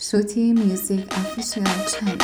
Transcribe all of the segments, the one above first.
Shruti Music Official Channel.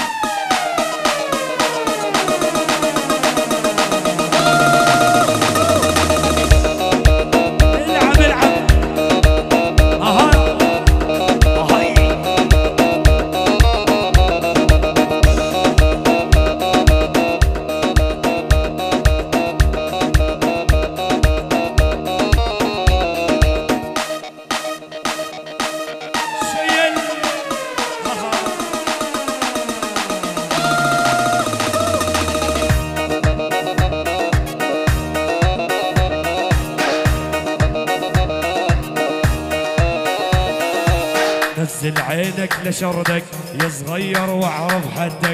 نزل عينك لشردك يا صغير واعرف حدك.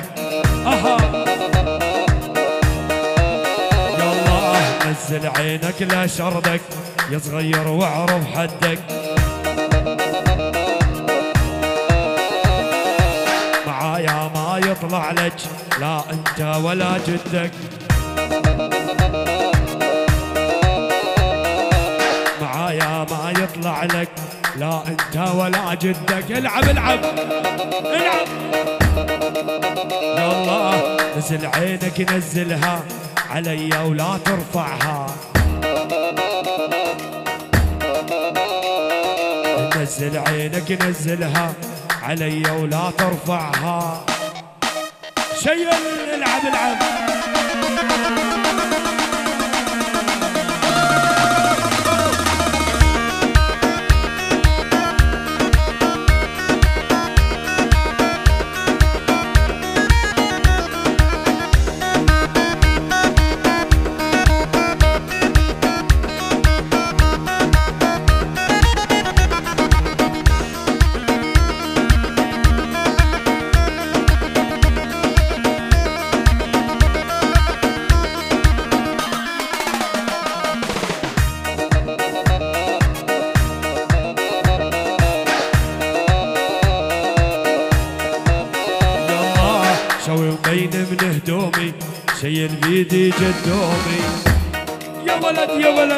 يلا نزل عينك لشردك يا صغير واعرف حدك. معايا ما يطلع لك لا انت ولا جدك. معايا ما يطلع لك لا انت ولا جدك. العب العب العب. يلا نزل عينك نزلها علي ولا ترفعها. نزل عينك نزلها علي ولا ترفعها. شيل العب العب. شوي مبين من هدومي شيل بيدي جدومي. يا ولد يا ولد.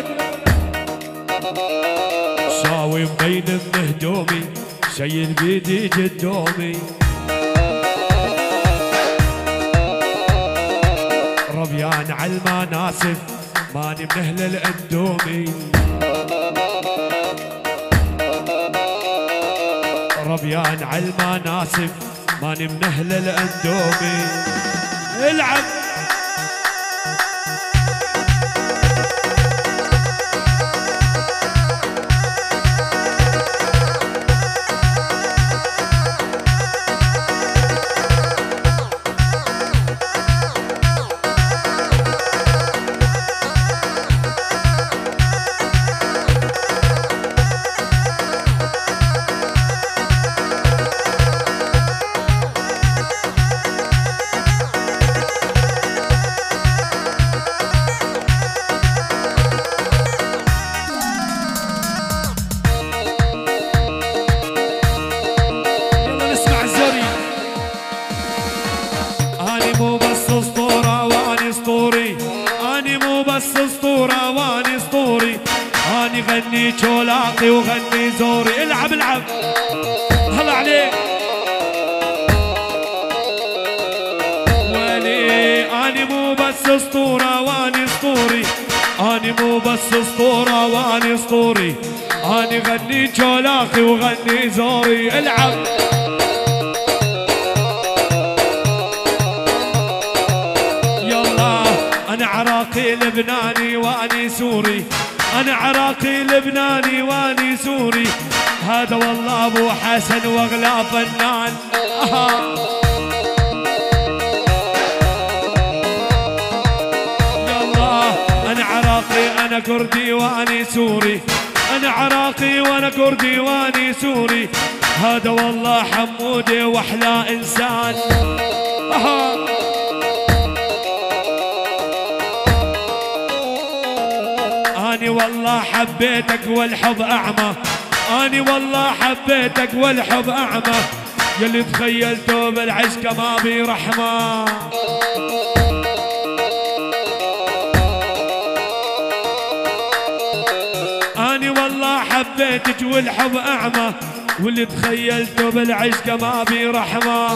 شاوي مبين من هدومي شيل بيدي جدومي. ربيان عالمناسف ماني منهل الاندومي. ربيان عالمناسف ماني منهل الاندومي. العب. اسطورة واني اسطوري. اني غني جولاقي وغني زوري. العب العب. هلا عليك. ولي اني مو بس اسطورة واني اسطوري. اني مو بس اسطورة واني اسطوري. اني غني جولاقي وغني زوري. العب. أنا عراقي لبناني وأني سوري. أنا عراقي لبناني وأني سوري. هذا والله أبو حسن وأغلى فنان. يلا أنا عراقي أنا كردي وأني سوري. أنا عراقي وأنا كردي وأني سوري. هذا والله حمودي وأحلى إنسان. أني والله حبيتك والحب أعمى. أني والله حبيتك والحب أعمى. يلي تخيلته بالعشق ما بي رحمة. أني والله حبيتك والحب أعمى. واللي تخيلته بالعشق ما بي رحمة.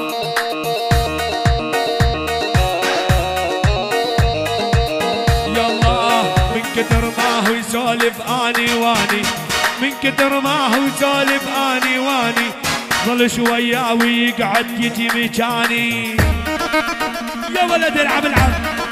يلا من كتر ما هو يسولف اني واني، من كتر ما هو يسولف اني واني، ظل شوية ويقعد يجي مكاني. يا ولد العب العب